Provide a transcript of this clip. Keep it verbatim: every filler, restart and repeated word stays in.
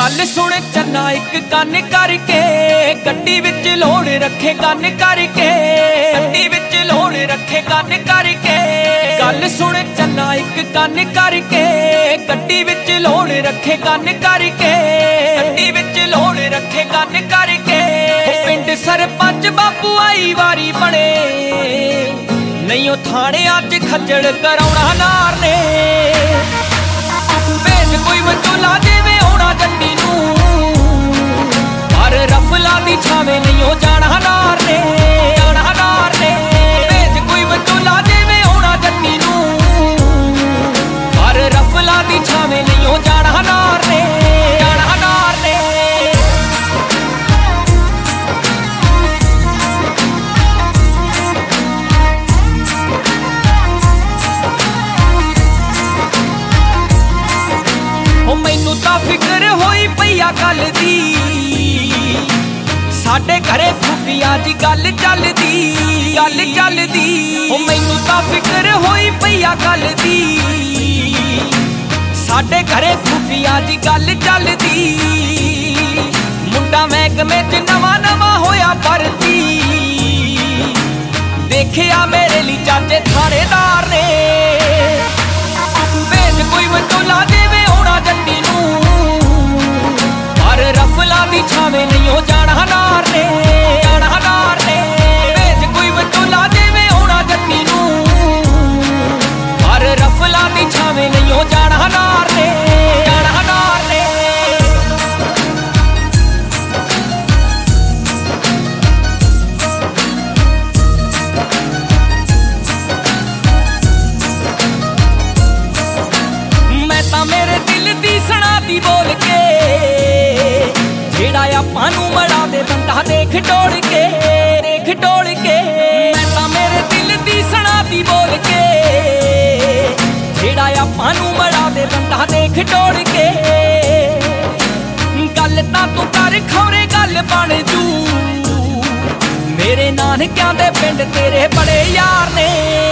गल सुन चन्ना एक कन करके गड्डी विच लोड़ रखे कन करके गड्डी विच लोड़ रखे कन करके गल सुन चन्ना एक कन करके गड्डी विच लोड़ रखे कन करके गड्डी विच लोड़ रखे कन करके पिंड सरपंच बापू आई वारी बने नहीं थाने अज खज्जड़ कराउणा नार ने भेज कोई विचोला देवे आउणा जट्टी नूं पर रफला दी छावे नहीं हो जाना नार ने जाना नार ने भेज कोई विचोला देवे आउणा जट्टी नूं पर रफला दी छावे नहीं हो जाना नार ने जाना नार ने मैनू तां फिकर होई पई आ गल दी साडे घरे खुफिया जी गल चलदी गल चलदी मैनू तां फिकर होई पई आ गल दी साडे घरे खुफिया जी गल चलदी मुंडा महकमे च नवां नवां होया भरती देखिया मेरे लिए चाचे थानेदार ने भेज कोई विचोला देवे आउणा जट्टी नूं पर रफला दी छावे नहीं हो जाना नार ने जाना नार ने भेज कोई विचोला देवे आउणा जट्टी नूं पर रफला दी छावे नहीं हो जाना नार ने जाना नार ने मेरे दिल दी सना दी बोल के जेड़ा आपां नूं मड़ा दे बंदा देख टोल के देख टोल के मैं तां मेरे दिल दी सना दी बोल के जेड़ा आपां नूं मड़ा दे बंदा देख टोल के गल तां तू कर खौरे गल बन जू मेरे नानकियां दे पिंड तेरे बड़े यार ने।